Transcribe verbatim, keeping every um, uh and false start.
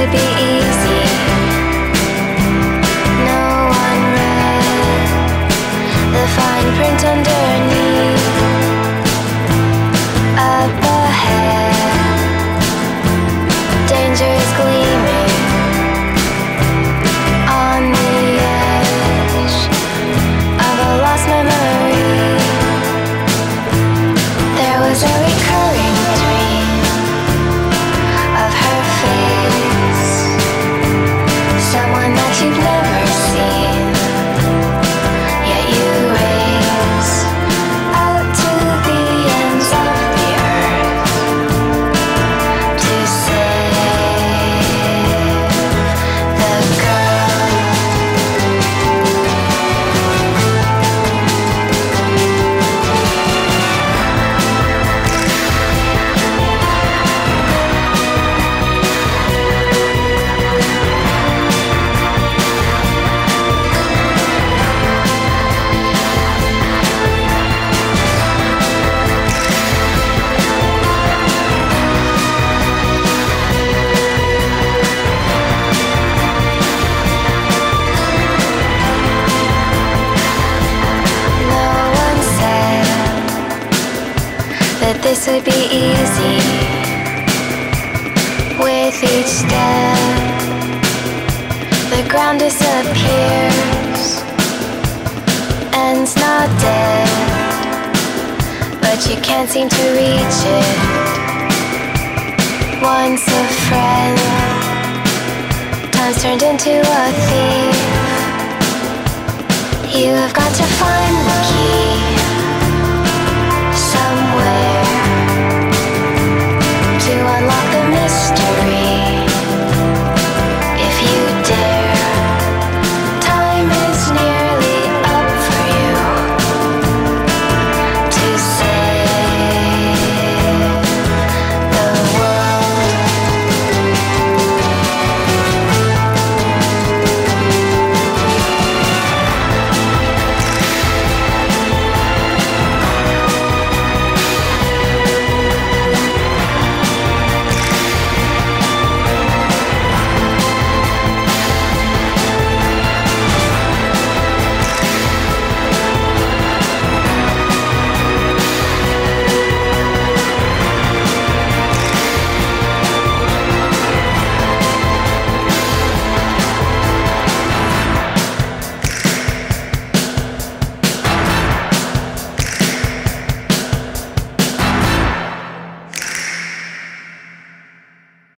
would be easy. No one read the fine print underneath. Up ahead, danger is gleaming on the edge of a lost memory. There was a recurring dream of her face, someone that you've never seen, yet you race out to the ends of the earth to save the girl. No one said that this would be easy. With each step, the ground disappears, and's not dead, but you can't seem to reach it. Once a friend, time's turned into a thief. You have got to find the